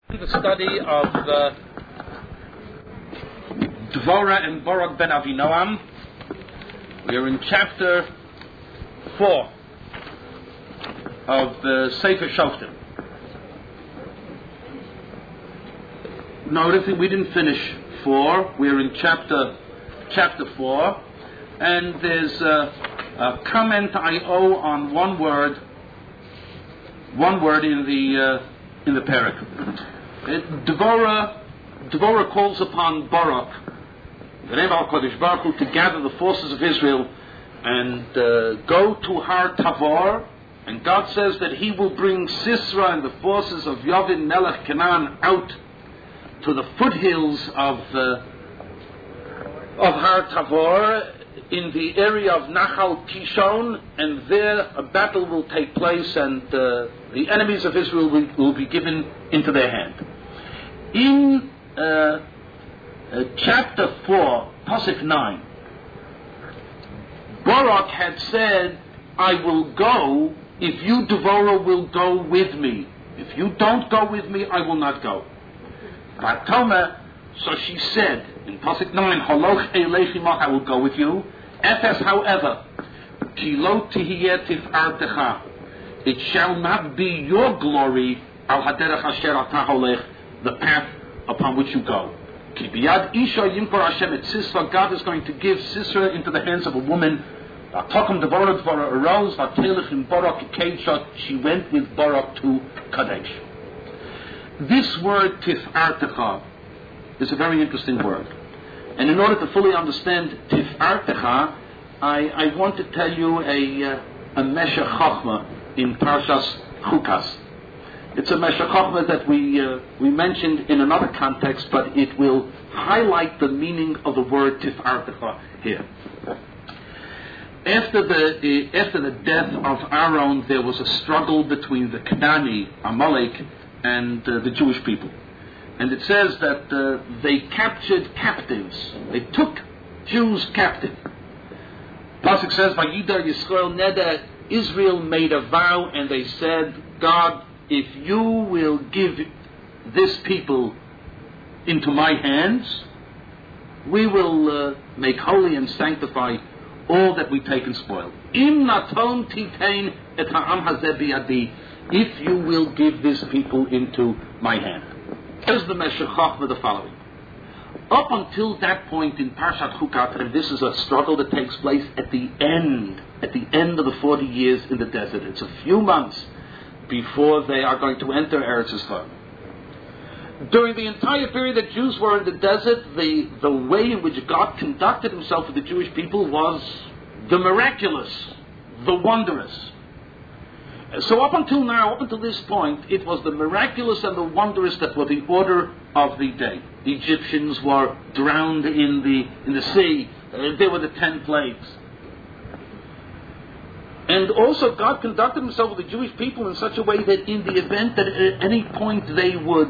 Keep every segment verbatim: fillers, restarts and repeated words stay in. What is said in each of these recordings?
The study of uh, Dvorah and Barak ben Avinoam. We are in chapter four of the Sefer Shoftim. Notice we didn't finish four. We are in chapter chapter four, and there's a, a comment I owe on one word, one word in the uh, in the parak. Dvorah, Dvorah calls upon Barak, the name of HaKadosh Baruch Hu, to gather the forces of Israel and uh, go to Har Tavor. And God says that He will bring Sisera and the forces of Yavin Melech Canaan out to the foothills of uh, of Har Tavor in the area of Nachal Kishon, and there a battle will take place, and uh, the enemies of Israel will, will be given into their hand. In uh, uh, chapter four, Pasuk nine, Barak had said, I will go if you, Devorah, will go with me. If you don't go with me, I will not go. Vatoma, so she said in Pasuk nine, Haloch eleich imach, I will go with you. Efes, however, ki lo tihiyeh tif'artecha, it shall not be your glory, al haderech asher ata holech, the path upon which you go. Ki biyad isha yimkor Hashem et Sisera, God is going to give Sisera into the hands of a woman. V'atokum Devorah, Devorah arose, v'atelech im Barak keidshot, she went with Barak to Kadesh. This word tif'artecha is a very interesting word. And in order to fully understand tif'artecha, I, I want to tell you a, uh, a Meshech Chochmah in Parshas Chukas. It's a Meshech Chochmah that we uh, we mentioned in another context, but it will highlight the meaning of the word tif'artecha here. After the uh, after the death of Aaron, there was a struggle between the Canaanite, Amalek, and uh, the Jewish people. And it says that uh, they captured captives. They took Jews captive. Pasuk says, "Vayidar Yisrael neder." Israel made a vow, and they said, God, if you will give this people into my hands, we will uh, make holy and sanctify all that we take and spoil. Im naton titain et ha'am hazeh biyadi. If you will give this people into my hand. Here's the Meshech Chochmah, the following. Up until that point in Parshat Chukat, and this is a struggle that takes place at the end, at the end of the forty years in the desert. It's a few months before they are going to enter Eretz Yisrael. During the entire period that Jews were in the desert, the, the way in which God conducted Himself with the Jewish people was the miraculous, the wondrous. So up until now, up until this point, it was the miraculous and the wondrous that were the order of the day. The Egyptians were drowned in the in the sea. Uh, there were the ten plagues. And also God conducted Himself with the Jewish people in such a way that in the event that at any point they would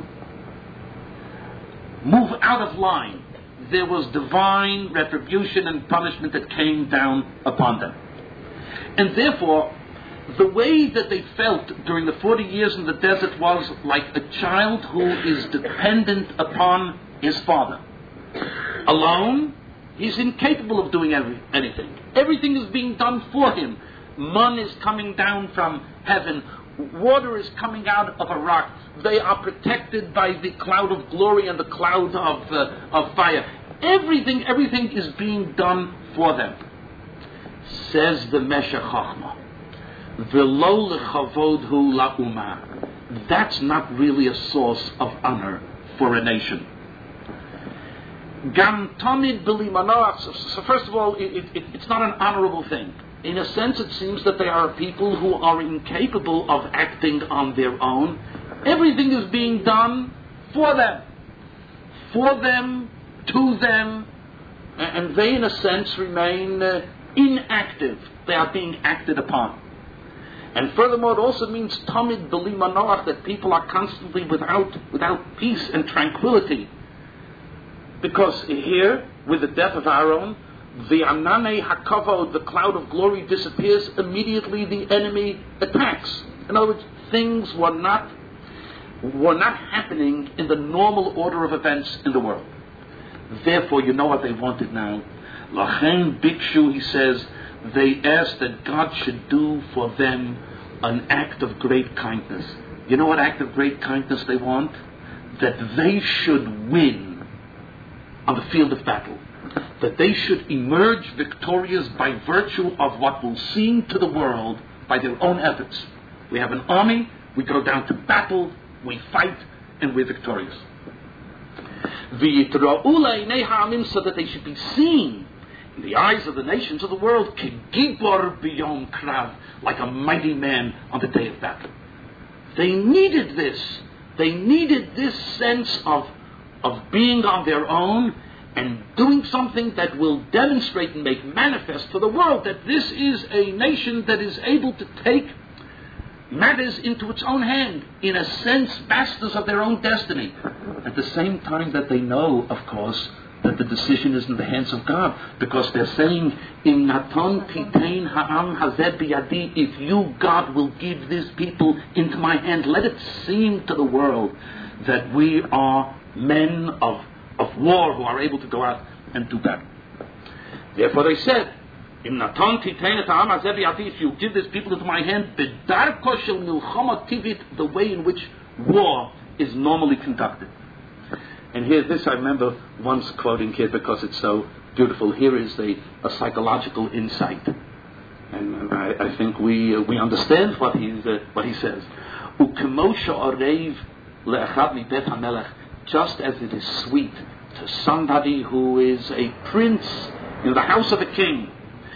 move out of line, there was divine retribution and punishment that came down upon them. And therefore, the way that they felt during the forty years in the desert was like a child who is dependent upon his father. Alone, he's incapable of doing every, anything. Everything is being done for him. Man is coming down from heaven. Water is coming out of a rock. They are protected by the cloud of glory and the cloud of, uh, of fire. Everything, everything is being done for them. Says the Meshech Chochmah. V'lo lechavod hu la'umah. That's not really a source of honor for a nation. Gam tamid b'li manoach. So first of all, it, it, it's not an honorable thing. In a sense, it seems that they are people who are incapable of acting on their own. Everything is being done for them. For them, to them, and they in a sense remain uh, inactive. They are being acted upon. And furthermore, it also means tamid b'li manoach, that people are constantly without without peace and tranquility. Because here, with the death of Aaron, the ananei hakavod, the cloud of glory, disappears. Immediately the enemy attacks. In other words, things were not were not happening in the normal order of events in the world. Therefore, you know what they wanted now. Lachen Bikshu, he says, they asked that God should do for them an act of great kindness. You know what act of great kindness they want? That they should win on the field of battle. That they should emerge victorious by virtue of what will seem to the world by their own efforts. We have an army, we go down to battle, we fight, and we're victorious. So that they should be seen in the eyes of the nations of the world, Gibor b'yom krav, like a mighty man on the day of battle. They needed this. They needed this sense of, of being on their own and doing something that will demonstrate and make manifest for the world that this is a nation that is able to take matters into its own hand, in a sense, masters of their own destiny. At the same time that they know, of course, that the decision is in the hands of God, because they're saying, "In Natan Titein Ha'am Hazeh Biyadi," if you, God, will give these people into my hand, let it seem to the world that we are men of, of war who are able to go out and do battle. Therefore they said, "In Natan Titein Ha'am Hazeh Biyadi," if you give these people into my hand, B'darko shel milchama tivit, the way in which war is normally conducted. And here, this I remember once quoting here because it's so beautiful. Here is a, a psychological insight, and I, I think we uh, we understand what he's uh, what he says. Just as it is sweet to somebody who is a prince in the house of a king,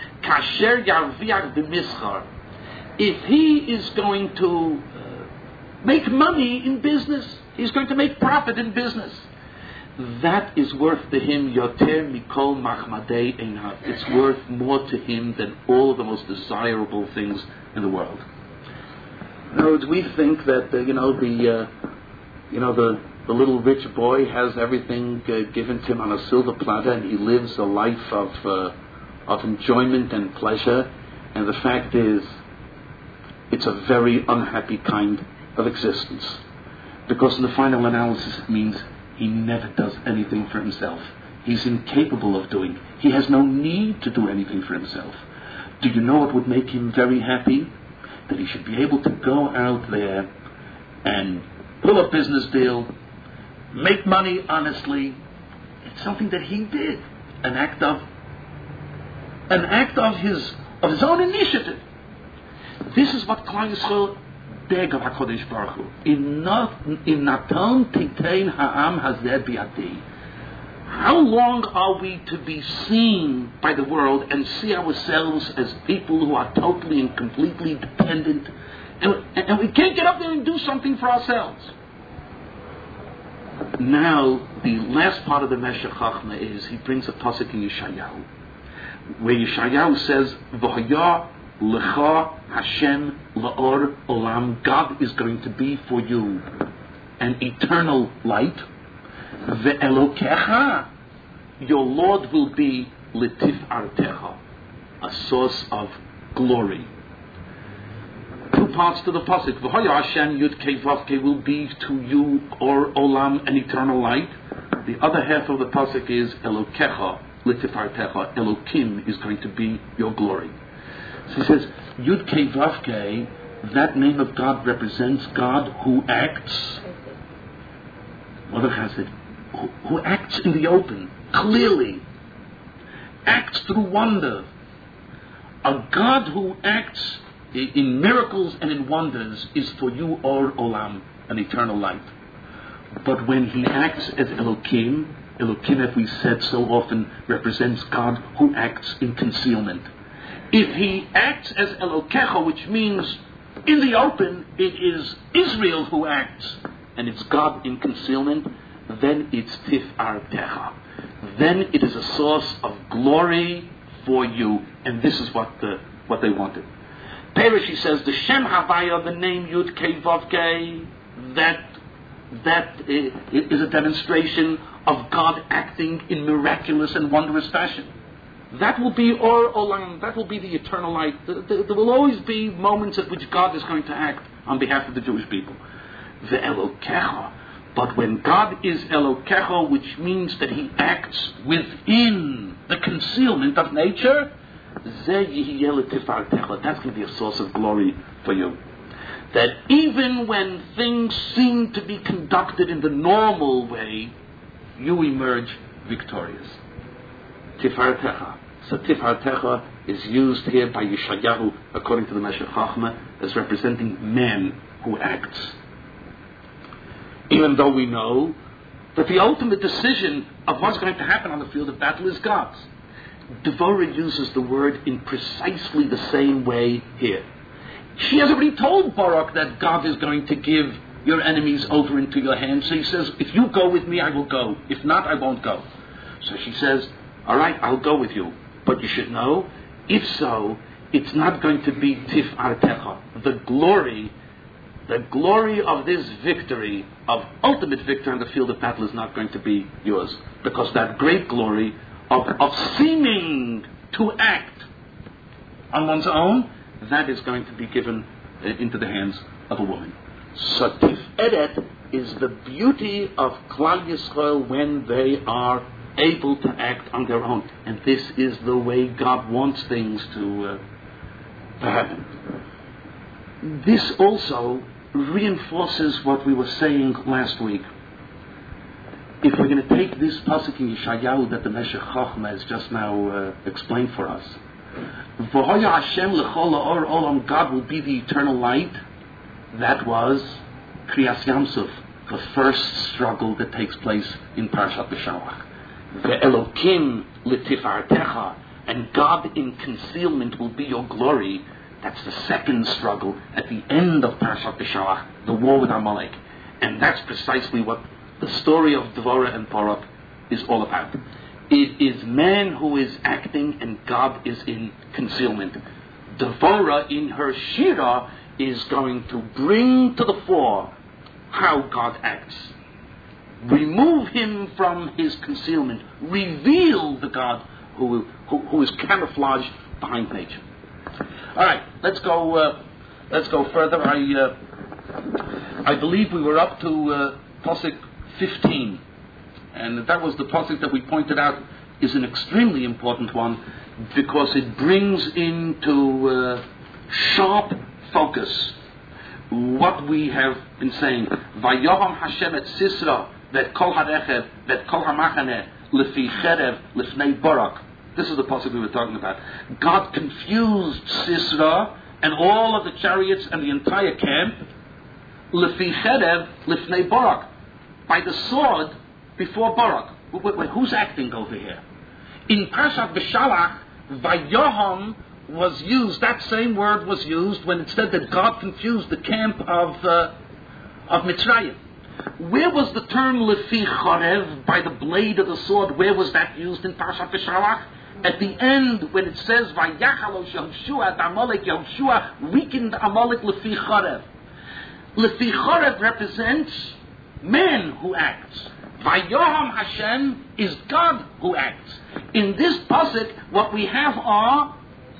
if he is going to uh, make money in business, he's going to make profit in business. That is worth to him yoter mikol machmadei einav. It's worth more to him than all the most desirable things in the world. In other words, we think that uh, you know the uh, you know the, the little rich boy has everything uh, given to him on a silver platter, and he lives a life of uh, of enjoyment and pleasure. And the fact is, it's a very unhappy kind of existence, because in the final analysis, it means he never does anything for himself. He's incapable of doing. He has no need to do anything for himself. Do you know what would make him very happy? That he should be able to go out there and pull a business deal, make money honestly. It's something that he did, an act of, an act of his of his own initiative. This is what Klal Yisrael beg of HaKadosh Baruch Hu. In Natan Titein Ha'am Hazeh Biyadi. How long are we to be seen by the world and see ourselves as people who are totally and completely dependent, and, and we can't get up there and do something for ourselves? Now, the last part of the Meshech Chachma is, he brings a pasuk in Yeshayahu, where Yeshayahu says, V'haya L'cha Hashem La'or Olam, God is going to be for you an eternal light. Ve'elokecha, your Lord will be L'tif Artecha, a source of glory. Two parts to the pasuk. V'haya Hashem Yud Kei Vav Kei will be to you or Olam an eternal light. The other half of the pasuk is Elokecha L'tif Artecha. Elokim is going to be your glory. So he says, Yud Kei Vav Kei, that name of God represents God who acts. Mother has it, who, who acts in the open, clearly, acts through wonder. A God who acts in miracles and in wonders is for you, Or Olam, an eternal light. But when he acts as Elokim, Elokim, as we said so often, represents God who acts in concealment. If he acts as Elokecha, which means in the open, it is Israel who acts, and it's God in concealment, then it's Tif Artecha. Then it is a source of glory for you, and this is what the, what they wanted. Perish, he says, the Shem Havaya, the name Yud Kei Vav Kei, that that is a demonstration of God acting in miraculous and wondrous fashion. That will be Or Olam, that will be the eternal light. There will always be moments at which God is going to act on behalf of the Jewish people. ve'elokecha. But when God is Elokecha, which means that He acts within the concealment of nature, that's going to be a source of glory for you. That even when things seem to be conducted in the normal way, you emerge victorious. Tifartecha. So Tifartecha is used here by Yeshayahu, according to the Meshech Chochmah, as representing man who acts. Even though we know that the ultimate decision of what's going to happen on the field of battle is God's. Devorah uses the word in precisely the same way here. She has already told Barak that God is going to give your enemies over into your hands. So he says, if you go with me, I will go. If not, I won't go. So she says, all right, I'll go with you. But you should know, if so, it's not going to be Tif Artecha. The glory, the glory of this victory, of ultimate victory on the field of battle, is not going to be yours. Because that great glory of, of seeming to act on one's own, that is going to be given uh, into the hands of a woman. So Tiferet is the beauty of Klal Yisrael when they are able to act on their own. And this is the way God wants things to, uh, to happen. This also reinforces what we were saying last week. If we're going to take this pasuk in Yeshayahu that the Meshech Chochmah has just now uh, explained for us, V'hoya Hashem l'chol ha'or olam, God will be the eternal light. That was Kriyas Yamsuf, the first struggle that takes place in Parashat Beshalach. Ve'elokim l'tifartecha, and God in concealment will be your glory. That's the second struggle at the end of Parashat Beshalach, the war with Amalek. And that's precisely what the story of Devorah and Barak is all about. It is man who is acting and God is in concealment. Devorah in her Shira is going to bring to the fore how God acts. Remove him from his concealment. Reveal the God who, who, who is camouflaged behind nature. All right, let's go. Uh, let's go further. I uh, I believe we were up to uh, pasuk fifteen, and that was the pasuk that we pointed out is an extremely important one because it brings into uh, sharp focus what we have been saying. Vayoham Hashem et Sisra that kol harechev that kol hamachaneh lefi cherev lefnei Barak. This is the pasuk we were talking about. God confused Sisra and all of the chariots and the entire camp lefi cherev lefnei Barak, by the sword before Barak. Wait, wait, wait, who's acting over here? In Parashat Beshalach, Vayoham was used, that same word was used when it said that God confused the camp of uh, of Mitzrayim. Where was the term lefi charev, by the blade of the sword, where was that used in Parashat Beshalach? At the end, when it says Vayachalo Yehoshua, Amalek Yehoshua weakened Amalek lefi charev. Lefi charev represents man who acts. Vayoham Hashem is God who acts. In this pasuk, what we have are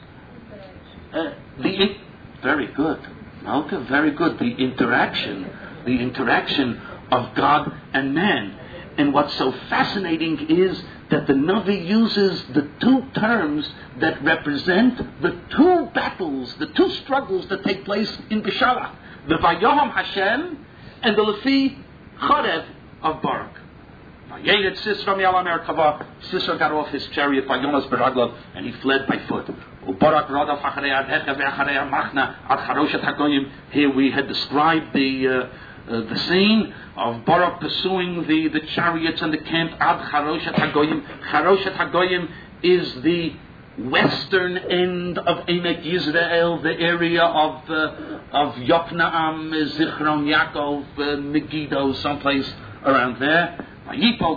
uh, the in- very good, okay, very good. The interaction, the interaction of God and man. And what's so fascinating is that the Navi uses the two terms that represent the two battles, the two struggles that take place in Beshalach: the Vayoham Hashem and the Lefi Charev of Barak. Sisra got off his chariot by Yonas Beraglav and he fled by foot. Here we had described the uh, uh, the scene of Barak pursuing the, the chariots and the camp ad Charoshet Hagoyim. Charoshet Hagoyim is the western end of Emek Yisrael, the area of uh, of Yoknaam, Zichron Yaakov, uh, Megiddo, someplace around there. See the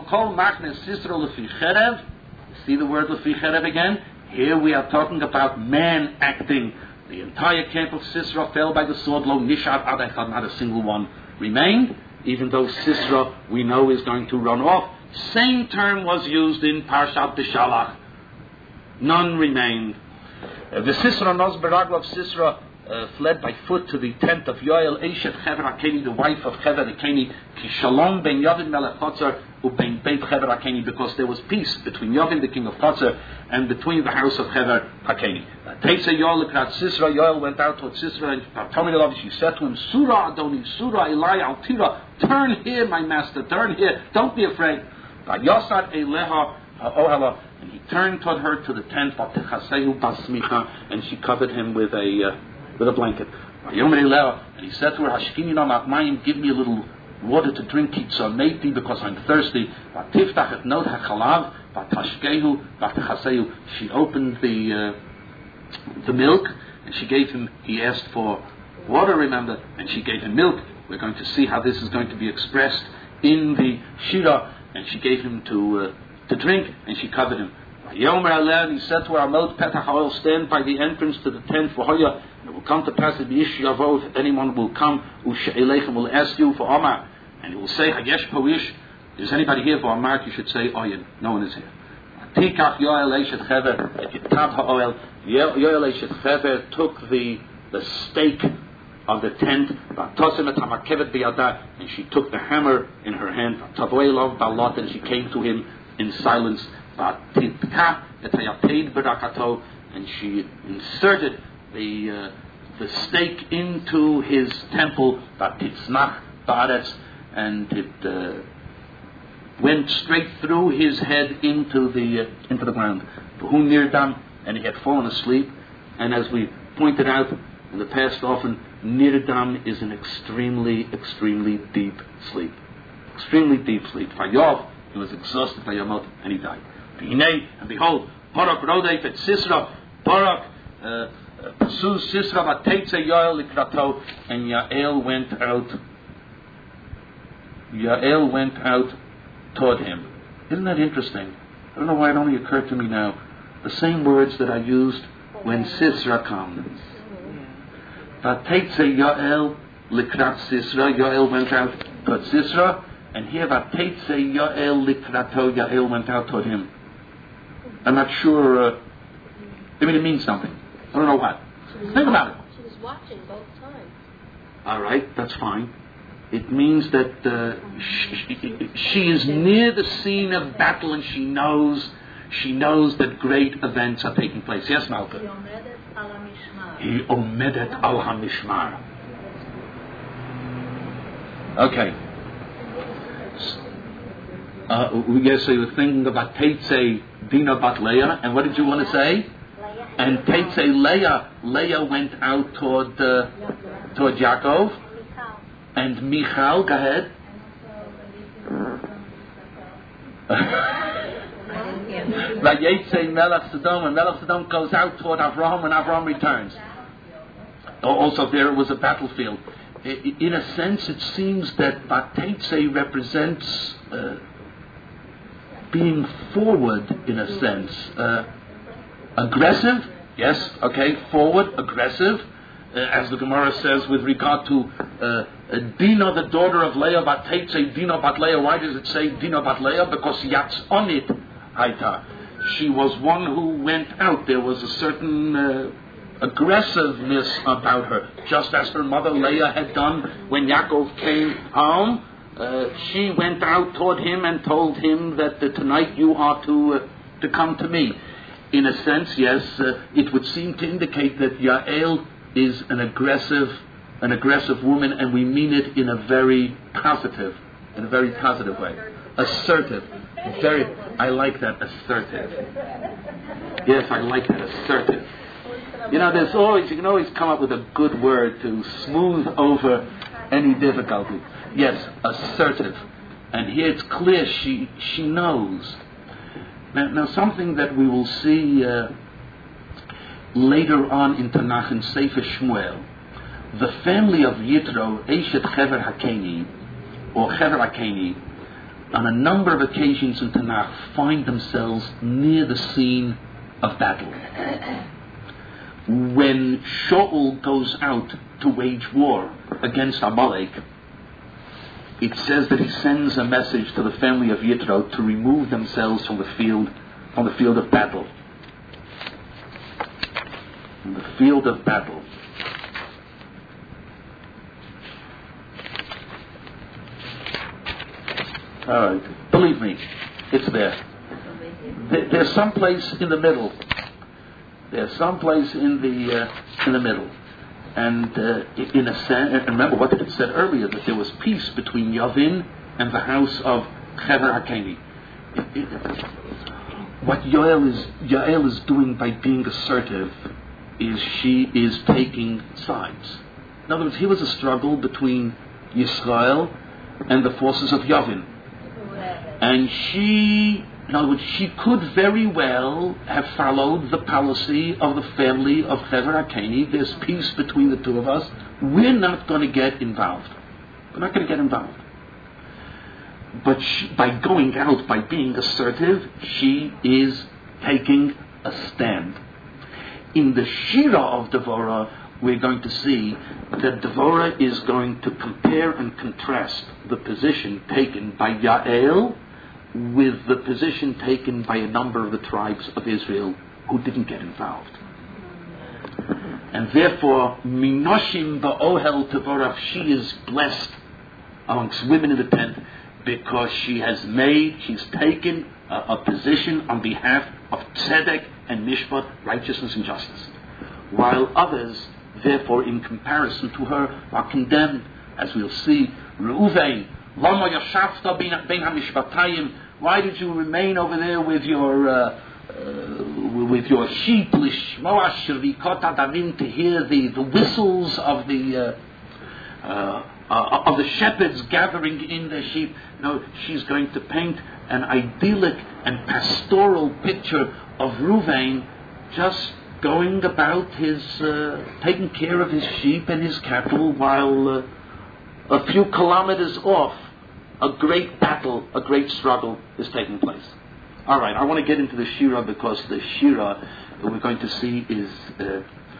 word lefi cherev again? Here we are talking about man acting. The entire camp of Sisera fell by the sword. Lo nishad ad echad, not a single one remained, even though Sisera we know is going to run off. Same term was used in Parshat Beshalach. None remained. Uh, the Sisera nos beraglav Sisera uh, fled by foot to the tent of Yoel Eshet Chever HaKeni, the wife of Chever HaKeni, Ki Shalom ben Yavin melech Chotzer uben Beit Chever HaKeni, because there was peace between Yavin, the king of Chotzer, and between the house of Chever HaKeni. Teitze Yoel lekrat Sisra, Yoel went out toward Sisra, and Tomi she said to him, Surah Adoni, Surah Elai Altira, turn here, my master, turn here, don't be afraid. Vayosad Eleha Ha'ohala, and he turned toward her to the tent, and she covered him with a uh, with a blanket. And he said to her, Hashkini no matmayim, give me a little water to drink, kitzoneti, because I'm thirsty. She opened the uh, the milk, and she gave him, he asked for water, remember, and she gave him milk. We're going to see how this is going to be expressed in the Shira, and she gave him to uh, to drink, and she covered him. And he said to her, Amot Petach Ha'oel, stand by the entrance to the tent for Hoya. It will come to pass that Yish Yavov, if anyone will come, U'she'elechem, will ask you for Omar, and he will say, Hayesh Poish, is anybody here for Omar? You should say, Oyen, no one is here. Tikach Yoel Eshet Chever, Etav Ha'oel, Yoel Eshet Chever took the the stake of the tent, and she took the hammer in her hand, and she came to him in silence, and she inserted the uh, the stake into his temple, and it uh, went straight through his head into the uh, into the ground. And he had fallen asleep, and as we pointed out in the past often, Nirdam is an extremely, extremely deep sleep. Extremely deep sleep. Vayov, he was exhausted by Yamot, and he died. And behold, Barak Rodef et Sisra, Barak pursues Sisra, Vateitze Yoel likrato, and Yael went out. Yael went out toward him. Isn't that interesting? I don't know why it only occurred to me now. The same words that I used when Sisra comes. Vateitze Yael likrat Sisra, Yael went out toward Sisra, and here Vateitze Yael likrato, Yael went out toward him. I'm not sure. Uh, I mean, it means something. I don't know what. Think about it. She was watching both times. All right, that's fine. It means that uh, she, she is near the scene of battle, and she knows, she knows that great events are taking place. Yes, Malka. He omedet al hamishmar. Okay. Uh, yes, so you were thinking about Teitze Dina bat Leah, and what did you want to say? And Teitze Leah, Leah went out toward uh, toward Yaakov, and Michal, go ahead. Vayetze Melech Sodom, and Melech Sodom goes out toward Avraham, and Avraham returns. Also, there was a battlefield. In a sense, it seems that Vateitze represents uh, being forward, in a sense. Uh, aggressive, yes, okay, forward, aggressive, uh, as the Gemara says with regard to uh, Dina, the daughter of Leah, Vateitze Dina bat Leah. Why does it say Dina bat Leah? Because Yatzonit Haita. She was one who went out. There was a certain uh, aggressiveness about her, just as her mother Leah had done when Yaakov came home. Uh, she went out toward him and told him that uh, tonight you are to uh, to come to me. In a sense, yes, uh, it would seem to indicate that Yael is an aggressive, an aggressive woman, and we mean it in a very positive, in a very positive way. Assertive, very. I like that, assertive. Yes, I like that, assertive. You know, there's always, you can always come up with a good word to smooth over any difficulty. Yes, assertive. And here it's clear she she knows. Now, now something that we will see uh, later on in Tanakh in Sefer Shmuel, the family of Yitro, Eshet Chever HaKeni, or Chever HaKeni, on a number of occasions in Tanakh find themselves near the scene of battle. When Shaul goes out to wage war against Amalek, it says that he sends a message to the family of Yitro to remove themselves from the field, from the field of battle. From the field of battle. All right. Believe me, it's there. there there's some place in the middle. There's some place in the uh, in the middle. And uh, in a sense, and remember what it said earlier, that there was peace between Yavin and the house of Hever Hakeni. What Yael is Yael is doing by being assertive is she is taking sides. In other words, here was a struggle between Yisrael and the forces of Yavin. And she, in other words, she could very well have followed the policy of the family of Hever Hakeni. There's peace between the two of us. We're not going to get involved. We're not going to get involved. But she, by going out, by being assertive, she is taking a stand. In the Shira of Devorah, we're going to see that Devorah is going to compare and contrast the position taken by Yael with the position taken by a number of the tribes of Israel who didn't get involved. And therefore, Minoshim ba'ohel Devorah, she is blessed amongst women in the tent, because she has made, she's taken a, a position on behalf of tzedek and mishpat, righteousness and justice. While others, therefore, in comparison to her, are condemned, as we'll see. Reuven, lama yashafta bein hamishpatayim, why did you remain over there with your uh, uh, with your sheep, lishmoa shirvikot adavim, to hear the, the whistles of the uh, uh, Uh, of the shepherds gathering in their sheep? No, she's going to paint an idyllic and pastoral picture of Reuven just going about his, uh, taking care of his sheep and his cattle, while uh, a few kilometers off, a great battle, a great struggle is taking place. All right, I want to get into the Shira, because the Shira that we're going to see is uh,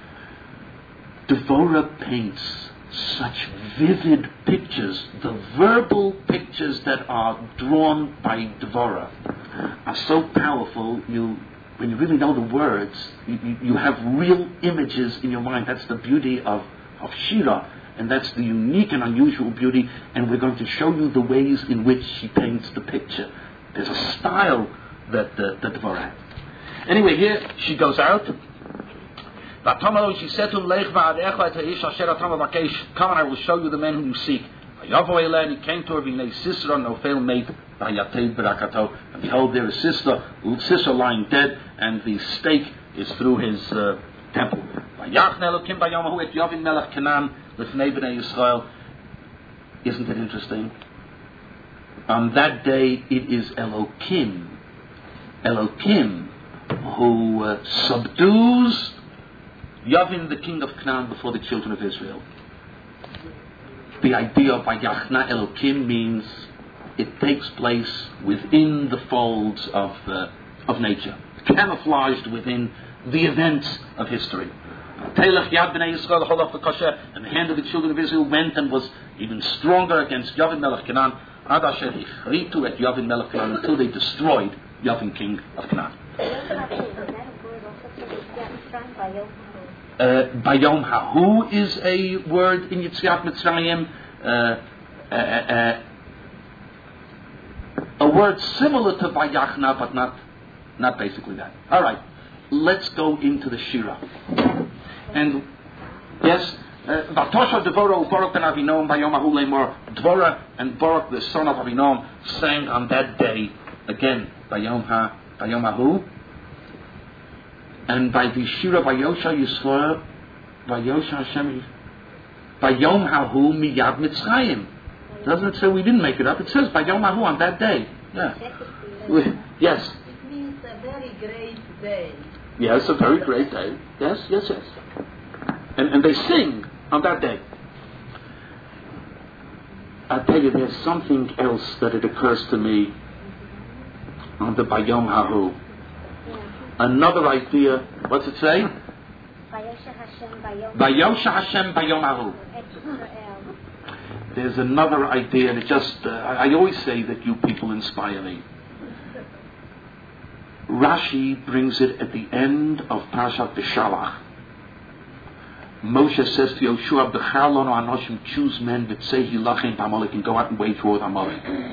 Devorah paints such vivid pictures. The verbal pictures that are drawn by Devorah are so powerful. You, when you really know the words, you, you, you have real images in your mind. That's the beauty of, of Shira, and that's the unique and unusual beauty. And we're going to show you the ways in which she paints the picture. There's a style that uh, that Devorah has. Anyway, here she goes out. She said to him, come on, I will show you the men whom you seek. And he came to her, and behold, there is sister, sister lying dead, and the stake is through his uh, temple. Isn't it interesting? On that day, it is Elokim, Elokim, who uh, subdues Yavin, the king of Canaan, before the children of Israel. The idea of Vayachna Elokim means it takes place within the folds of uh, of nature, camouflaged within the events of history. And the hand of the children of Israel went and was even stronger against Yavin Melech Canaan, until they destroyed Yavin, king of Canaan. Uh, Bayom Hahu is a word in Yetziat Mitzrayim, uh, uh, uh, a word similar to Vayachna, but not not basically that. All right, let's go into the Shira. And yes, Vatosha Devorah Baruch ben Avinom Bayom Hahu Lemor. Devorah and Baruch, the son of Avinom, sang on that day again Bayom Ha Bayom Hahu. And by the Shira Vayosha Yisrael, Vayosha Hashem, Vayom Hahu Miyad Mitzrayim. Doesn't it say we didn't make it up? It says Vayom Hahu on that day. Yeah. Yes. It means a very great day. Yes, a very great day. Yes, yes, yes. And and they sing on that day. I tell you, there's something else that it occurs to me on the Vayom Hahu. Another idea, what's it say? Vayosha Hashem Bayom Hahu. There's another idea, and it just, uh, I always say that you people inspire me. Rashi brings it at the end of Parashat Beshalach. Moshe says to Yoshua, B'char lanu anoshim, choose men that say hilachem b'Amalek, and go out and wage war with Amalek.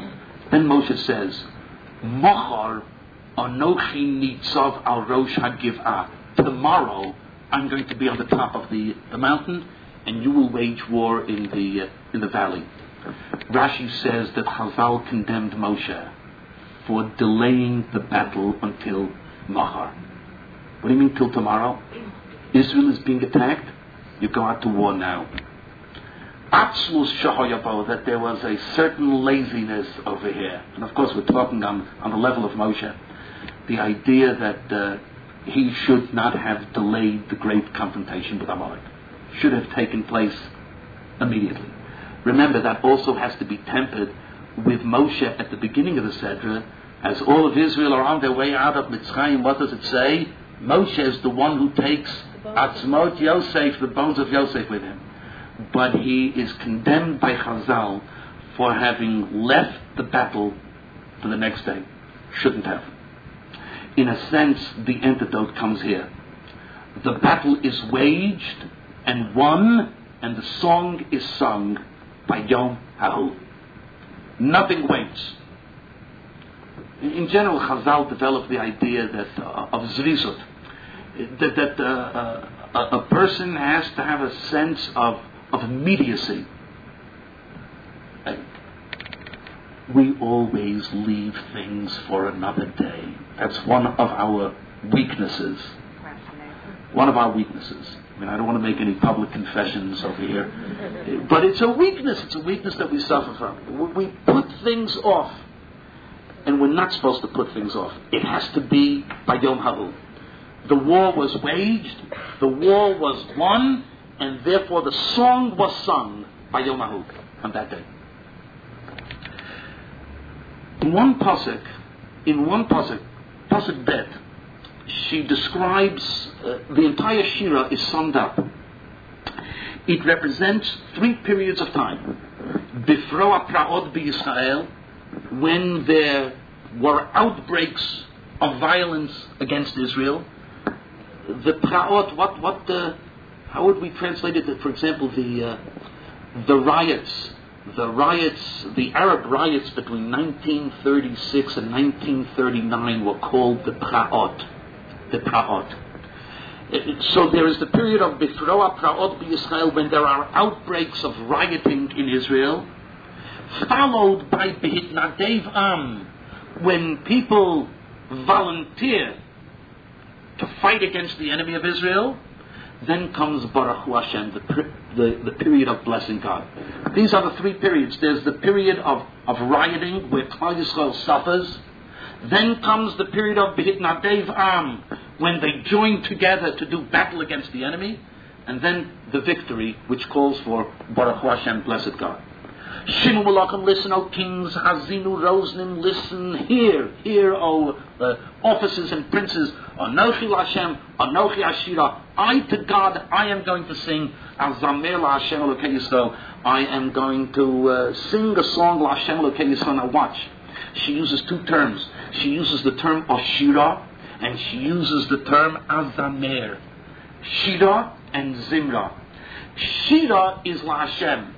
Then Moshe says, Mochar anochi nitzav al rosh hagiv'ah. Tomorrow I'm going to be on the top of the, the mountain, and you will wage war in the uh, in the valley. Rashi says that Chazal condemned Moshe for delaying the battle until Mahar. What do you mean till tomorrow? Israel is being attacked. You go out to war now. Atzmus shahoyabo, that there was a certain laziness over here. And of course we're talking on, on the level of Moshe. The idea that uh, he should not have delayed the great confrontation with Amalek. Should have taken place immediately. Remember, that also has to be tempered with Moshe at the beginning of the Sedra. As all of Israel are on their way out of Mitzrayim, what does it say? Moshe is the one who takes Atzmot Yosef, the bones of Yosef, with him. But he is condemned by Chazal for having left the battle for the next day. Shouldn't have. In a sense, the antidote comes here. The battle is waged and won, and the song is sung by Yom Hahu. Nothing waits. In general, Chazal developed the idea that uh, of zrizut, that, that uh, uh, a, a person has to have a sense of, of immediacy. Uh, we always leave things for another day. That's one of our weaknesses. One of our weaknesses. I mean, I don't want to make any public confessions over here, but it's a weakness. It's a weakness that we suffer from. We put things off, and we're not supposed to put things off. It has to be by Yom Hahu. The war was waged, the war was won, and therefore the song was sung by Yom Hahu on that day. In one pasuk, in one pasuk, pasuk bet, she describes uh, the entire Shira is summed up. It represents three periods of time. Bifroa Praot b'Yisrael, when there were outbreaks of violence against Israel. The Praot, what, what, uh, how would we translate it? For example, the uh, the riots, the riots, the Arab riots between nineteen thirty-six and nineteen thirty-nine were called the Praot. The Praot. So there is the period of Bifroa Praot b'Yisrael, when there are outbreaks of rioting in Israel, followed by Behitnadev Am, when people volunteer to fight against the enemy of Israel. Then comes Baruch Hu Hashem, the, the, the period of blessing God. These are the three periods. There's the period of, of rioting, where Klal Yisrael suffers. Then comes the period of Behitnadev Am, when they join together to do battle against the enemy. And then the victory, which calls for Baruch Hu Hashem, blessed God. Shimu Malachim, listen, O kings. Hazinu Rosnim, listen. Hear, hear, O uh, officers and princes. Anochi Lashem, Anochi Ashira. I to God, I am going to sing. Azamer LaHashem Elokei Yisrael. I am going to uh, sing a song LaHashem Elokei Yisrael. Now watch. She uses two terms. She uses the term Ashira, and she uses the term Azamer. Shira and Zimra. Shira is LaHashem.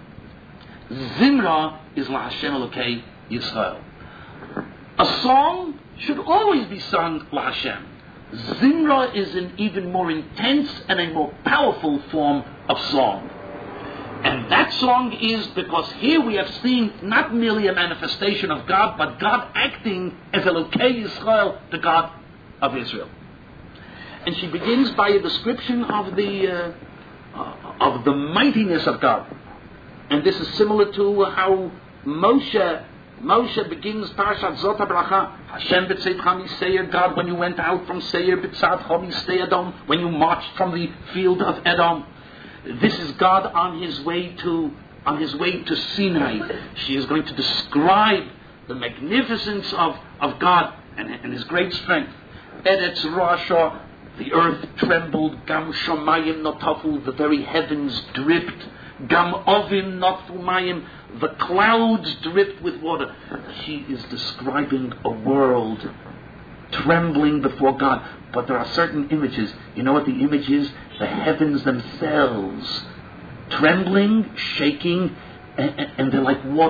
Zimra is LaHashem Elokei Yisrael. A song should always be sung LaHashem. Zimra is an even more intense and a more powerful form of song. And that song is because here we have seen not merely a manifestation of God, but God acting as Elokei Yisrael, the God of Israel. And she begins by a description of the uh, uh, of the mightiness of God. And this is similar to how Moshe Moshe begins Parashat Zot HaBracha. Hashem b'tzeitcha miSeir, God, when you went out from Seir b'tzadcha misei Edom, when you marched from the field of Edom. This is God on his way to on his way to Sinai. She is going to describe the magnificence of, of God and, and his great strength. Eretz Rasha, the earth trembled. Gam Shomayim notafu, the very heavens dripped. Gam Ovim notfu mayim, the clouds dripped with water. She is describing a world trembling before God. But there are certain images. You know what the image is? The heavens themselves trembling, shaking, and, and they're like water.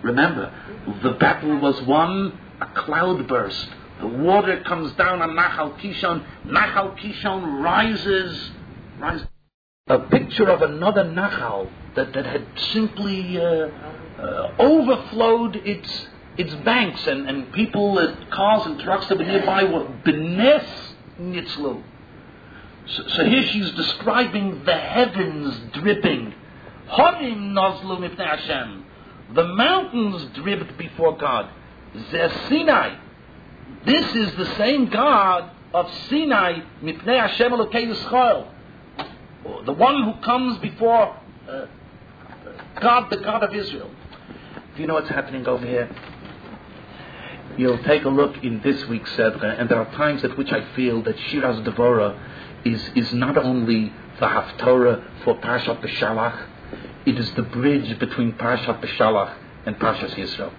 Remember, the battle was won, a cloud burst. The water comes down on Nachal Kishon. Nachal Kishon rises, rises. A picture of another Nachal that, that had simply uh, uh, overflowed its its banks, and, and people, uh, cars and trucks that were nearby were benes nitzlu. So, so here she's describing the heavens dripping. Horim nozlu mipnei Hashem. The mountains dripped before God. Zeh Sinai. This is the same God of Sinai, mipnei Hashem Elokei Yisrael. The one who comes before uh, God, the God of Israel. Do you know what's happening over here? You'll take a look in this week's Sedra, and there are times at which I feel that Shiras Devorah is, is not only the Haftorah for Parshat B'Shalach, it is the bridge between Parshat B'Shalach and Parshat Yisrael.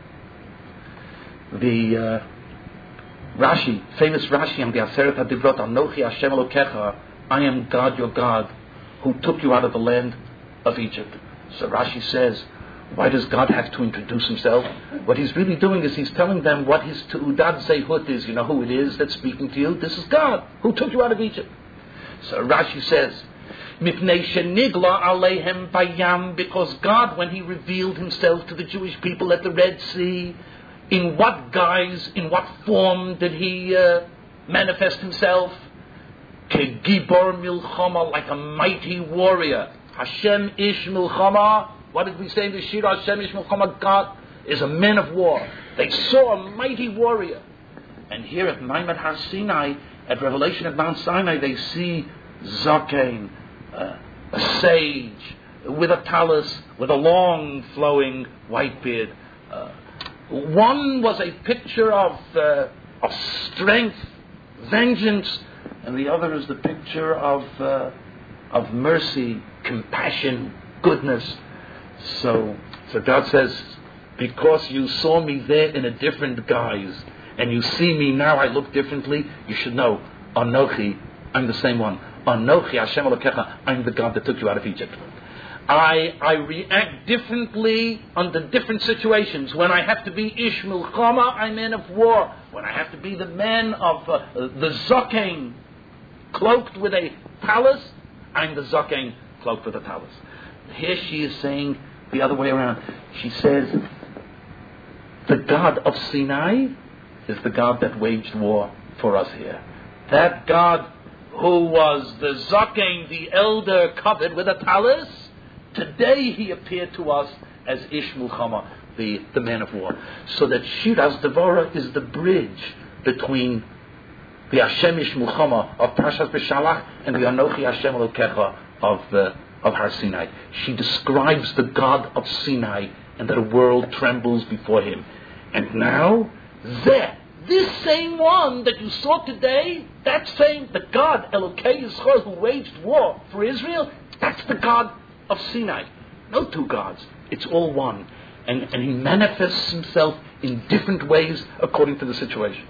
The uh, Rashi, famous Rashi on the Aseret HaDivrot, Anochi Hashem Elokecha, I am God your God, who took you out of the land of Egypt. So Rashi says, why does God have to introduce himself? What he's really doing is he's telling them what his Te'udat Zehut is. You know who it is that's speaking to you? This is God, who took you out of Egypt. So Rashi says, Mipnei shenigla aleihem bayam, because God, when he revealed himself to the Jewish people at the Red Sea, in what guise, in what form did he uh, manifest himself? Ke gibor milchama, like a mighty warrior. Hashem ish milchama. What did we say in the Shira? Hashem ish milchama. God is a man of war. They saw a mighty warrior. And here at Ma'amad Har Sinai, at Revelation at Mount Sinai, they see Zakein, uh, a sage with a talus, with a long flowing white beard. Uh, one was a picture of uh, of strength, vengeance, and the other is the picture of uh, of mercy, compassion, goodness. So, so God says, because you saw me there in a different guise, and you see me now, I look differently, you should know, Anochi, I'm the same one. Anochi Hashem Elokecha, I'm the God that took you out of Egypt. I I react differently under different situations. When I have to be Ish Milchama, I'm man of war. When I have to be the man of uh, the Zakein, cloaked with a talus, I'm the Zakein, cloaked with a talus. Here she is saying the other way around. She says, the God of Sinai is the God that waged war for us here. That God who was the Zakein, the elder covered with a talus, today he appeared to us as Ish Milchama, the, the man of war. So that Shiras Devorah is the bridge between the Hashem Ish Milchama of Parshas B'Shalach and the Anochi Hashem Elokecha of the of Har Sinai. She describes the God of Sinai and that a world trembles before him. And now, Zeh, this same one that you saw today, that same, the God, Elokei Yisrael, who waged war for Israel, that's the God of Sinai. No two gods. It's all one. And, and he manifests himself in different ways according to the situation.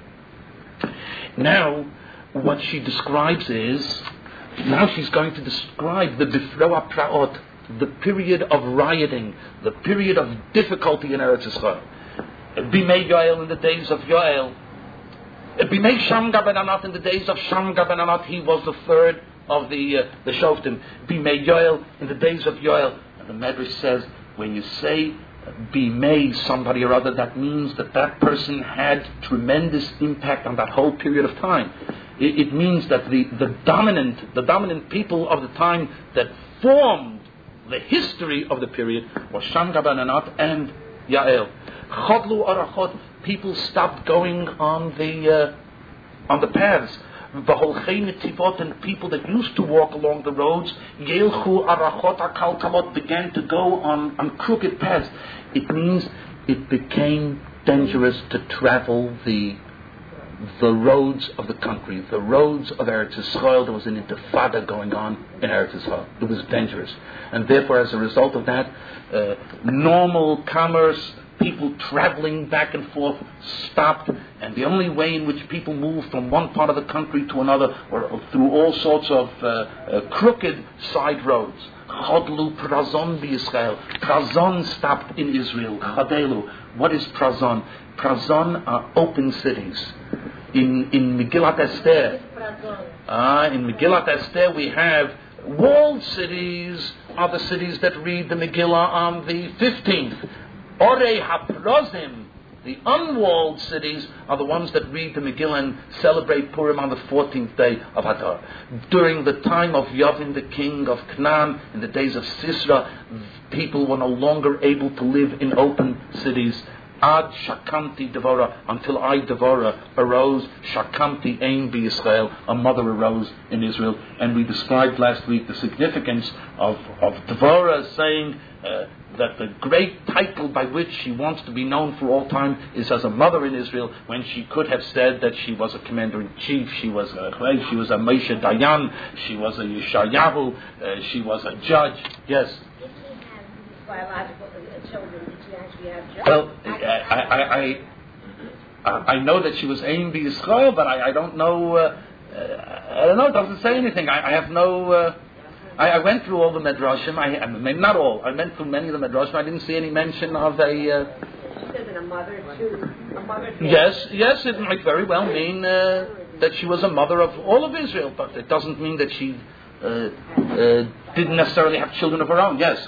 Now, what she describes is, now she's going to describe the Bifroa Praot, the period of rioting, the period of difficulty in Eretz Yisrael. Bimei Yoel in the days of Yoel. Bimei Shamgar ben Anat in the days of Shamgar ben Anat, he was the third of the uh, the Shoftim. Bimei Yoel in the days of Yoel. And the Medrash says, when you say Bimei somebody or other, that means that that person had tremendous impact on that whole period of time. It, it means that the, the dominant the dominant people of the time that formed the history of the period was Shamgar ben Anat and Yael. Chodlu arachot, people stopped going on the uh, on the paths. V'holchei netivot, and people that used to walk along the roads, Yelchu arachot akalkalot, began to go on, on crooked paths. It means it became dangerous to travel the the roads of the country, the roads of Eretz Yisrael. There was an intifada going on in Eretz Yisrael. It was dangerous. And therefore, as a result of that, uh, normal commerce people traveling back and forth stopped, and the only way in which people moved from one part of the country to another were through all sorts of uh, uh, crooked side roads. Chodlu Prazon b'Yisrael. Prazon stopped in Israel. Chadelu. What is Prazon? Prazon are open cities. In in Megillat Esther, uh, in Megillat Esther we have walled cities are the cities that read the Megillah on the fifteenth. Orei HaPrazim, the unwalled cities, are the ones that read the Megillah and celebrate Purim on the fourteenth day of Hadar. During the time of Yavin, the king of Canaan, in the days of Sisra, people were no longer able to live in open cities. Ad Shakamti Devora, until I, Devora, arose. Shakamti Ein b'Yisrael, a mother arose in Israel. And we described last week the significance of, of Devora saying uh, that the great title by which she wants to be known for all time is as a mother in Israel, when she could have said that she was a commander-in-chief, she was a she was a Moshe Dayan, she was a Yeshayahu, uh, she was a judge. Yes? Biological children, did she actually have children? Well, I, I, I, I know that she was Ein b'Yisrael, but I, I don't know. Uh, uh, I don't know. It doesn't say anything. I, I have no. Uh, I, I went through all the medrashim. I, I mean, not all. I went through many of the medrashim. I didn't see any mention of a. Uh, she says a mother too. A mother too. Yes, yes. It might very well mean uh, that she was a mother of all of Israel, but it doesn't mean that she uh, uh, didn't necessarily have children of her own. Yes.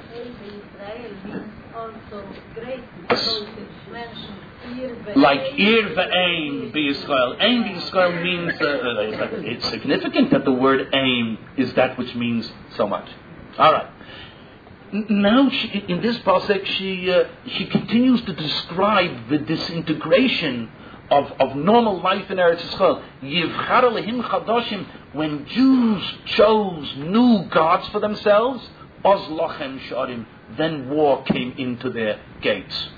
Like Ir ve'aim b'Yisrael. Aim b'Yisrael means, uh, uh, it's significant that the word aim is that which means so much. Alright. Now, she, in this pasuk, she uh, she continues to describe the disintegration of, of normal life in Eretz Yisrael. Yivchar lehim chadoshim, when Jews chose new gods for themselves, oz lochem sharim, then war came into their gates.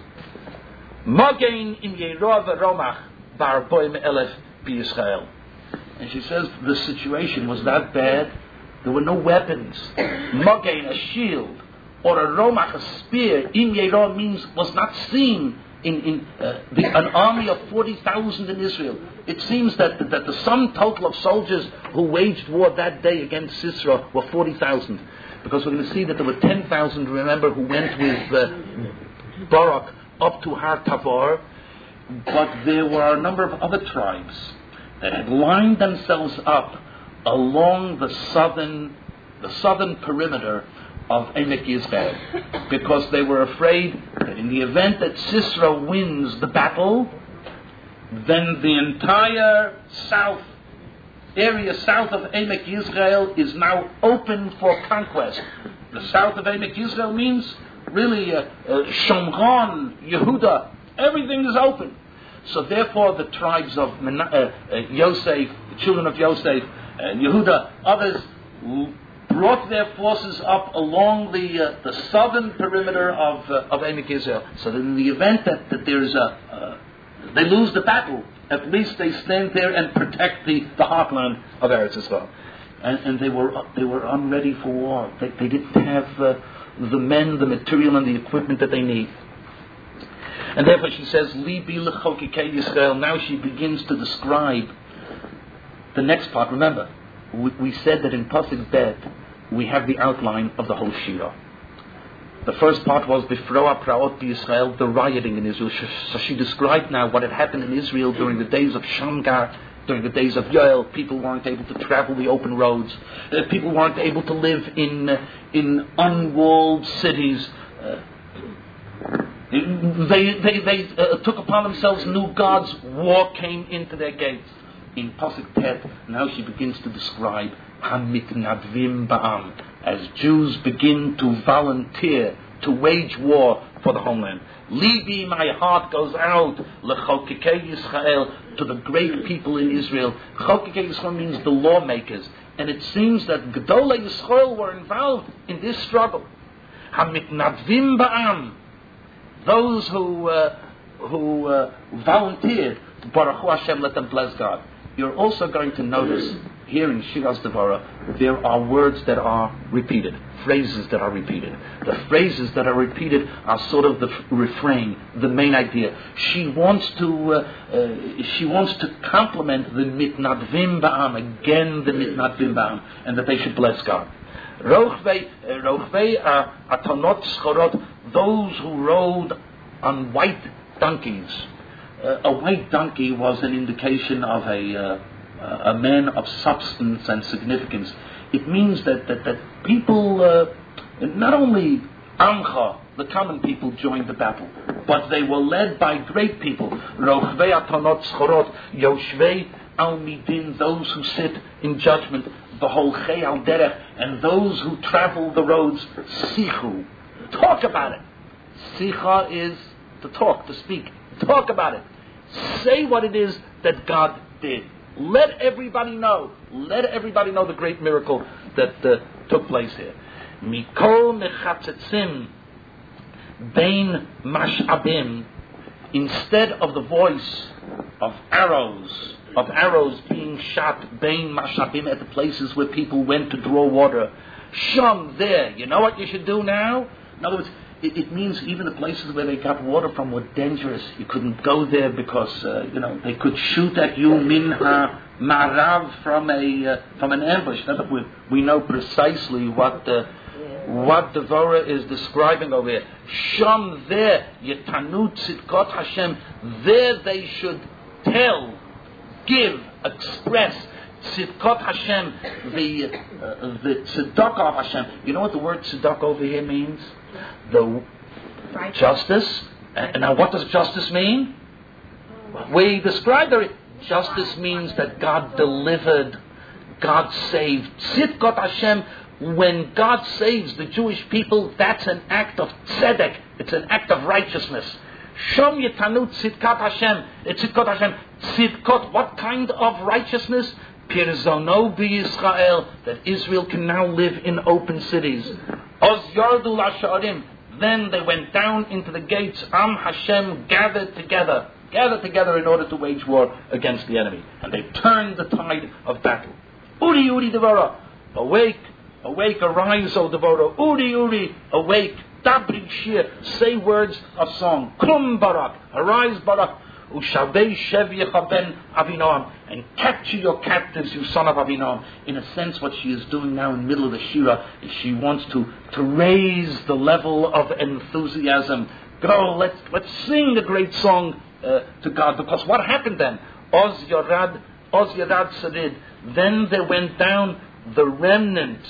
Magain in Yerah v'Romach bar boim elef b'Yisrael. And she says the situation was that bad. There were no weapons. Magain, a shield, or a Romach, a spear, in Yerah means was not seen in, in uh, the, an army of forty thousand in Israel. It seems that, that the sum total of soldiers who waged war that day against Sisera were forty thousand. Because we're going to see that there were ten thousand, remember, who went with uh, Barak up to Har Tavor, but there were a number of other tribes that had lined themselves up along the southern, the southern perimeter of Emek Yizreel, because they were afraid that in the event that Sisera wins the battle, then the entire south area south of Emek Yizreel is now open for conquest. The south of Emek Yizreel means really uh, uh, Shomron, Yehuda, everything is open. So therefore the tribes of Mena- uh, uh, Yosef, the children of Yosef, uh, Yehuda, others brought their forces up along the uh, the southern perimeter of uh, of Emek Yizreel. So that in the event that, that there's a uh, they lose the battle, at least they stand there and protect the, the heartland of Eretz Yisrael. And, and they were they were unready for war. They, they didn't have uh, the men, the material, and the equipment that they need. And therefore she says, Libi l'chokikei Yisrael. Now she begins to describe the next part. Remember, we, we said that in Pasuk Bet we have the outline of the whole Shira. The first part was the Froa Praot Yisrael, the rioting in Israel. So she described now what had happened in Israel during the days of Shamgar, during the days of Yoel. People weren't able to travel the open roads. Uh, people weren't able to live in uh, in unwalled cities. Uh, they they, they uh, took upon themselves new gods. War came into their gates. In Pasuk Tet, now she begins to describe Hamitnadvim Ba'am, as Jews begin to volunteer to wage war for the homeland. Libi, my heart goes out, L'chokikei Yisrael, to the great people in Israel. Chokikei Yisrael means the lawmakers, and it seems that Gedolei Yisrael were involved in this struggle. Hamitnadvim Ba'am, those who uh, who uh, volunteered, Baruch Hu Hashem, let them bless God. You're also going to notice here in Shiras Devara, there are words that are repeated, phrases that are repeated. The phrases that are repeated are sort of the f- refrain, the main idea. She wants to, uh, uh, she wants to compliment the mitnadvim ba'am, again the mitnadvim ba'am, and that they should bless God. Rochvei, rochvei atonot schorot, those who rode on white donkeys. Uh, a white donkey was an indication of a uh, a man of substance and significance. It means that that, that people, uh, not only Amcha, the common people, joined the battle, but they were led by great people. Rochvei atonot schorot, yoshvei al midin, those who sit in judgment, v'holchei al derech, and those who travel the roads. Sichu, talk about it. Sicha is to talk, to speak. Talk about it. Say what it is that God did. Let everybody know. Let everybody know the great miracle that uh, took place here. Mikol mechatzetzim bein mash'abim. Instead of the voice of arrows, of arrows being shot bein mash'abim at the places where people went to draw water, shum there. You know what you should do now? In other words, It, it means even the places where they got water from were dangerous. You couldn't go there because uh, you know they could shoot at you minha marav from a uh, from an ambush. Now, we, we know precisely what the what the Vorah is describing over here. Sham there yetanut tzidkot Hashem. There they should tell, give, express tzidkot Hashem, the uh, the tzedakah of Hashem. You know what the word tzedakah over here means? The justice. And now what does justice mean? We described it. Justice means that God delivered, God saved. Tzidkot Hashem, when God saves the Jewish people, that's an act of tzedek. It's an act of righteousness. Shom yetanut tzidkat Hashem. Tzidkot Hashem. Tzidkot, what kind of righteousness? Pirzono b'Yisrael, that Israel can now live in open cities. Oz yardu la'sharim. Then they went down into the gates. Am Hashem gathered together, gathered together in order to wage war against the enemy, and they turned the tide of battle. Uri Uri Devora, awake, awake, arise, O Devora. Uri Uri, awake. Dabri Shir, say words of song. Kum Barak, arise Barak. Ushavei Shev Yechaben Avinoam, and capture your captives, you son of Avinoam. In a sense, what she is doing now in the middle of the Shira is she wants to, to raise the level of enthusiasm. Go, let's let's sing a great song uh, to God. Because what happened then? Oz Yorad, Oz Yorad Sadid. Then there went down the remnants.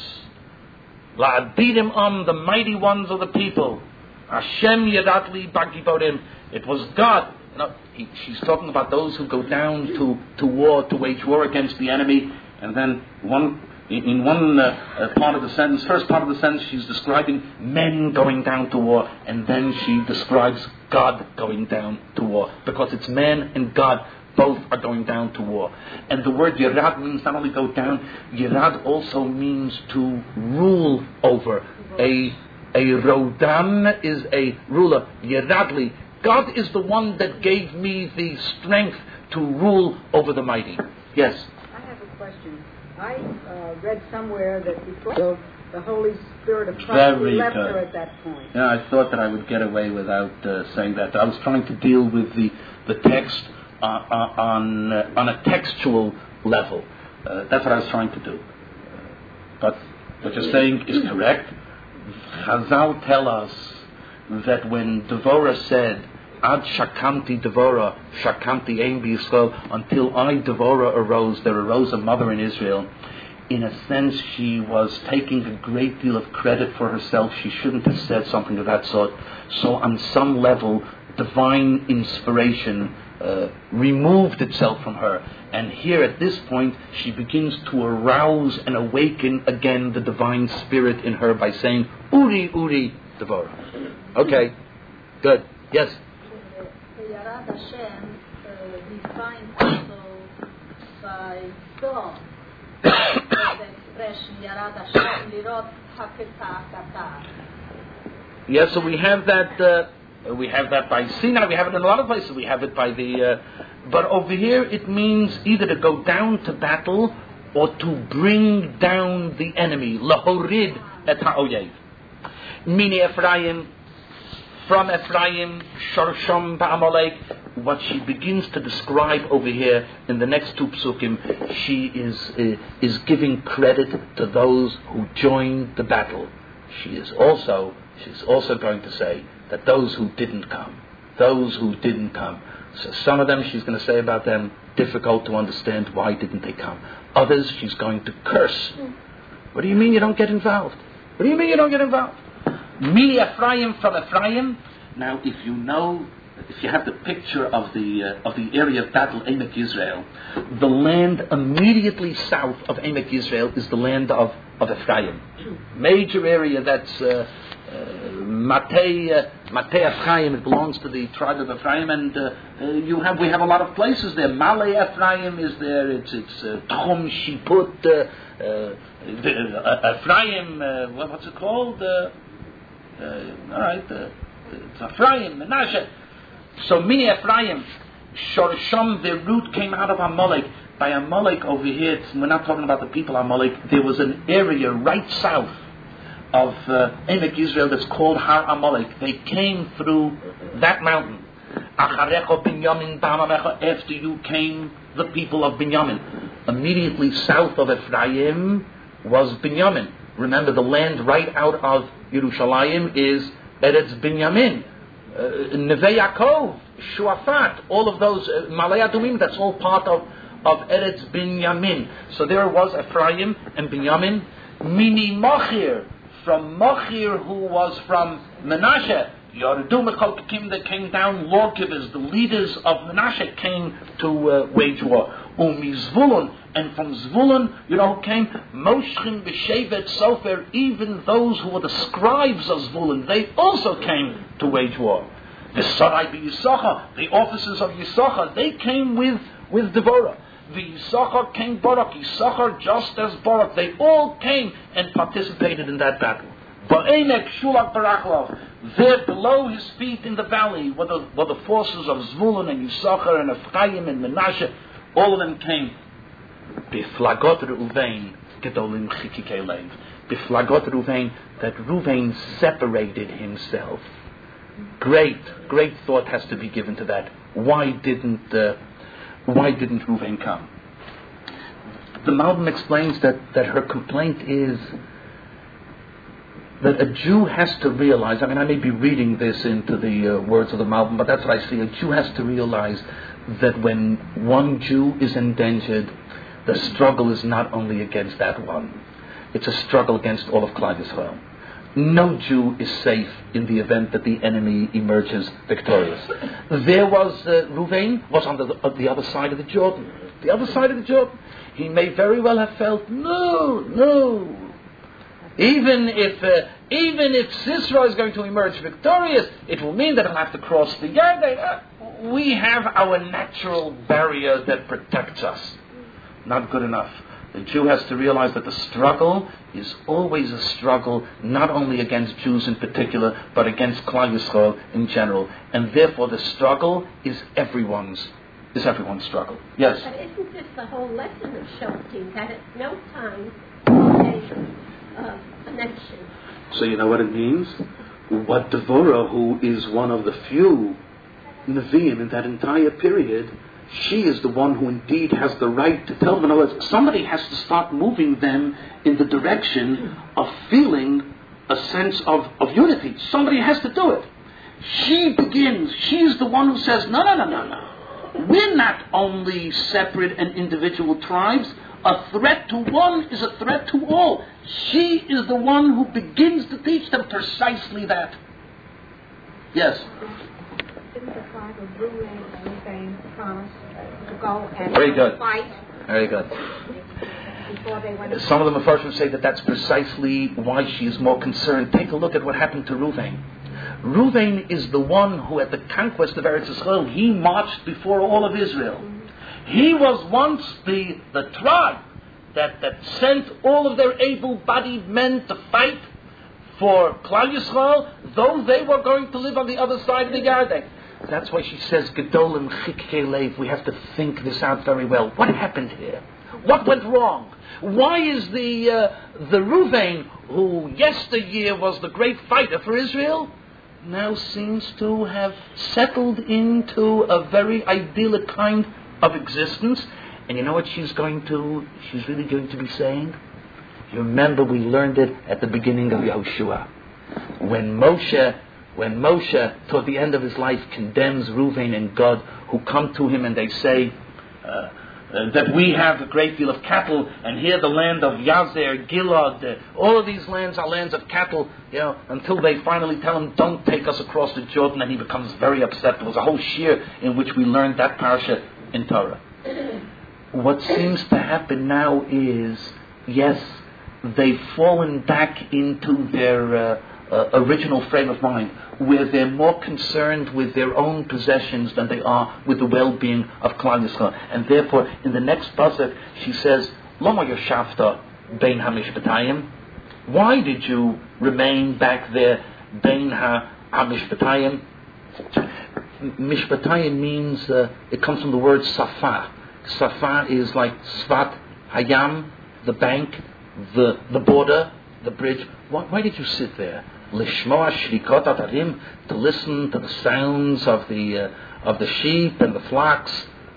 La'abidim Am, the mighty ones of the people. Hashem Yadatli Bagibodim. It was God. No, he, she's talking about those who go down to, to war, to wage war against the enemy. And then one in, in one uh, uh, part of the sentence, first part of the sentence, she's describing men going down to war. And then she describes God going down to war. Because it's man and God, both are going down to war. And the word Yerad means not only go down, Yerad also means to rule over. A, a Rodan is a ruler. Yeradli. God is the one that gave me the strength to rule over the mighty. Yes? I have a question. I uh, read somewhere that before the Holy Spirit of Christ left her at that point. Yeah, I thought that I would get away without uh, saying that. I was trying to deal with the, the text uh, uh, on, uh, on a textual level. Uh, that's what I was trying to do. But what you're saying is correct. Chazal tell us that when Devorah said, Ad Shakamti Devorah, Shakamti Ein B'Yisrael, until I, Devorah, arose, there arose a mother in Israel. In a sense, she was taking a great deal of credit for herself. She shouldn't have said something of that sort. So on some level, divine inspiration uh, removed itself from her. And here at this point, she begins to arouse and awaken again the divine spirit in her by saying, Uri, Uri, Devorah. Okay, good. Yes? Yarad Hashem, we find also by song the expression Yarad Hashem lirot haketa katar. Yes, so we have that. Uh, we have that by Sinai. We have it in a lot of places. We have it by the. Uh, but over here, it means either to go down to battle or to bring down the enemy. Lahorid et ha'oyev. Mini Ephraim, from Ephraim, Shorsham ba'amalek. What she begins to describe over here in the next two psukim, she is uh, is giving credit to those who joined the battle. She is also she's also going to say that those who didn't come, those who didn't come. So some of them she's going to say about them, difficult to understand, why didn't they come? Others she's going to curse. What do you mean you don't get involved? What do you mean you don't get involved? Me Ephraim, from Ephraim. Now if you know, if you have the picture of the uh, of the area of battle, Emek Yisrael, the land immediately south of Emek Yisrael is the land of, of Ephraim. Major area that's uh, uh, Matei uh, Matei Ephraim. It belongs to the tribe of Ephraim, and uh, uh, you have we have a lot of places there. Malay Ephraim is there. It's it's uh, Tchum Shiput uh, uh, Ephraim. Uh, what's it called? Uh, uh, all right, uh, it's Ephraim, Menashe. So mini Ephraim, Shorsham, their root came out of Amalek. By Amalek over here, it's, we're not talking about the people of Amalek. There was an area right south of uh, Emek Yisrael that's called Har Amalek. They came through that mountain. Acharecho Binyamin Ba'amamecha. After you came the people of Binyamin. Immediately south of Ephraim was Binyamin. Remember, the land right out of Yerushalayim is Eretz Binyamin. Uh, Neve Yaakov, Shuafat, all of those, uh, Malay Adumim, that's all part of, of Eretz Binyamin. So there was Ephraim and Binyamin. Mini Machir, from Machir, who was from Menashe. Yardu Mechalkakim, that came down, lawgivers, the leaders of Menashe came to uh, wage war. Umi Zvulun, and from Zvulun, you know who came? Moshchim B'Shevet Sofer, even those who were the scribes of Zvulun, they also came to wage war. The Sarai B'Yisachar, the officers of Yisachar, they came with, with Devorah. The Yisachar came Barak, Yisachar just as Barak, they all came and participated in that battle. Ba'enek Shulak Barachlov, there below his feet in the valley were the, were the forces of Zvulun and Yisachar and Ephraim and Menashe. All of them came. Biflagot Reuven Gedolim Chikikei Lev. Biflagot Reuven, that Reuven separated himself. Great, great thought has to be given to that. Why didn't uh, Why didn't Reuven come? The Malbim explains that, that her complaint is that a Jew has to realize, I mean, I may be reading this into the uh, words of the Malbim, but that's what I see. A Jew has to realize that when one Jew is endangered, the struggle is not only against that one. It's a struggle against all of Klal Yisrael. No Jew is safe in the event that the enemy emerges victorious. There was, uh, Reuven was on the, on the other side of the Jordan. The other side of the Jordan. He may very well have felt, no, no. Even if uh, even if Sisera is going to emerge victorious, it will mean that he'll have to cross the Yarden. Uh, we have our natural barrier that protects us. Not good enough. The Jew has to realize that the struggle is always a struggle, not only against Jews in particular, but against Klal Yisrael in general. And therefore the struggle is everyone's is everyone's struggle. Yes? But isn't this the whole lesson of Shoftim, that at no time a, uh, a nation? So you know what it means? What Devorah, who is one of the few Nevi'im in that entire period, she is the one who indeed has the right to tell them. In other words, somebody has to start moving them in the direction of feeling a sense of, of unity. Somebody has to do it. She begins. She's the one who says, no, no, no, no, no. We're not only separate and individual tribes. A threat to one is a threat to all. She is the one who begins to teach them precisely that. Yes? Didn't the tribe of Reuben and Reuben promise to go and Very good. fight? Very good. Before they went. Some of the Mefarshim say that that's precisely why she is more concerned. Take a look at what happened to Reuven. Reuven is the one who, at the conquest of Eretz Yisrael, he marched before all of Israel. He was once the, the tribe that, that sent all of their able-bodied men to fight for Klal Yisrael, though they were going to live on the other side of the Yarden. That's why she says, Gedolim Chikei Lev. We have to think this out very well. What happened here? What went wrong? Why is the uh, the Ruvain, who yesteryear was the great fighter for Israel, now seems to have settled into a very idyllic kind of existence? And you know what she's going to, she's really going to be saying? You remember we learned it at the beginning of Yahushua. When Moshe, when Moshe, toward the end of his life, condemns Ruvain and Gad, who come to him and they say, uh, Uh, that we have a great deal of cattle, and here the land of Yazer, Gilad, uh, all of these lands are lands of cattle, you know, until they finally tell him, don't take us across the Jordan, and he becomes very upset. There was a whole shir in which we learned that parsha in Torah. What seems to happen now is, yes, they've fallen back into their uh, uh, original frame of mind, where they're more concerned with their own possessions than they are with the well-being of Klal Yisrael. And therefore, in the next pasuk, she says, Lama yoshavta bein hamishpatayim. Why did you remain back there, bein hamishpatayim? Mishpatayim means, uh, it comes from the word safa. Safa is like svat hayam, the bank, the, the border, the bridge. Why, why did you sit there? Lishmoa shlikot atarim, to listen to the sounds of the uh, of the sheep and the flocks.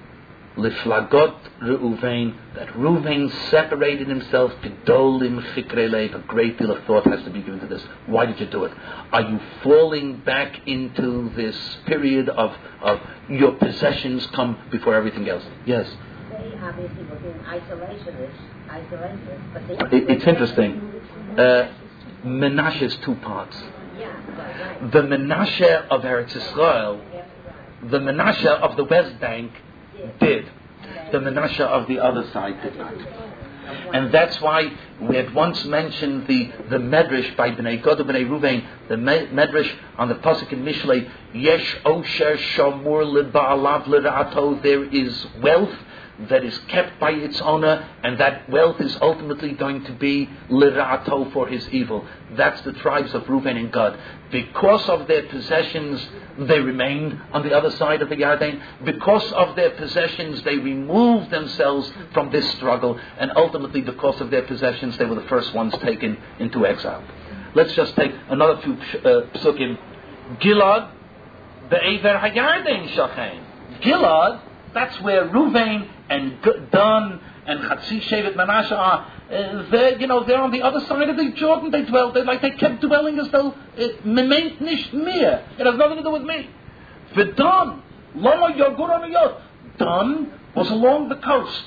Liflagot Reuven, that Reuven separated himself. Gedolim chikrelev, a great deal of thought has to be given to this. Why did you do it? Are you falling back into this period of of your possessions come before everything else? Yes. They obviously were being isolationist, isolationist, but they it, it's interesting. Uh, Menashe is two parts. Yeah, right. The Menashe of Eretz Yisrael, the Menashe of the West Bank did. The Menashe of the other side did not. And that's why we had once mentioned the, the Medrash by Bnei Gad and Bnei Ruvain, the Medrash on the Pasuk in Mishlei, Yesh Osher Shamur Liba'alav L'Ra'ato, there is wealth that is kept by its owner, and that wealth is ultimately going to be L'Ra'ato for his evil. That's the tribes of Reuven and Gad. Because of their possessions, they remained on the other side of the Yarden. Because of their possessions, they removed themselves from this struggle, and ultimately because of their possessions, they were the first ones taken into exile. Let's just take another few uh, psukim. Gilad, be'ever hayarden shachen. Gilad, that's where Reuven and Dan and Chatzi Shevet Menashe are. Uh, they're, you know, they're on the other side of the Jordan. They dwell. They like they kept dwelling as though memeint nish mir. It has nothing to do with me. For Dan, Lama Yogur on Yod. Dan was along the coast.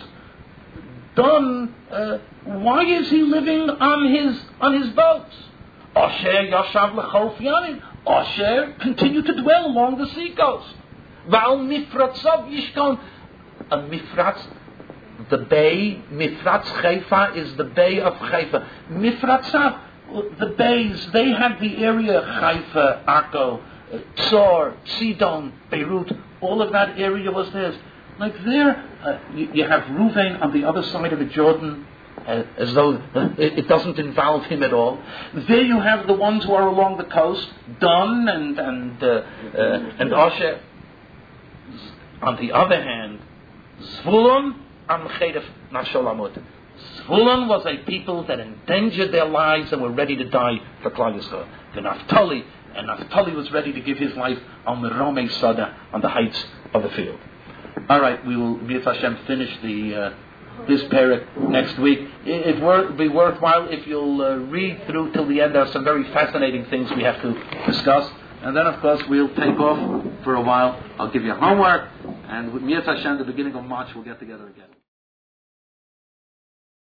Dan, uh, why is he living on his on his boats? Asher Yashav Lechof Yamin. Asher continued to dwell along the sea coast. Val Mifratzav Yishkon. A Mifratz, the bay, Mifratz Haifa is the bay of Haifa. Mifratzav, the bays, they had the area Haifa, Akko, Tzor, Sidon, Beirut, all of that area was theirs. Like there, uh, you, you have Reuven on the other side of the Jordan, uh, as though uh, it, it doesn't involve him at all. There you have the ones who are along the coast, Dan and and uh, uh, and Asher. On the other hand, Zvulun am Chedef Nasholamut. Zvulun was a people that endangered their lives and were ready to die for Klal Yisrael. The Naphtali, and Naphtali was ready to give his life on the Romei Sada, on the heights of the field. All right, we will, B'yat Hashem, finish the uh, this parak next week. It would be worthwhile if you'll uh, read through till the end. There are some very fascinating things we have to discuss. And then, of course, we'll take off for a while. I'll give you homework. And with B'yat Hashem, the beginning of March, we'll get together again.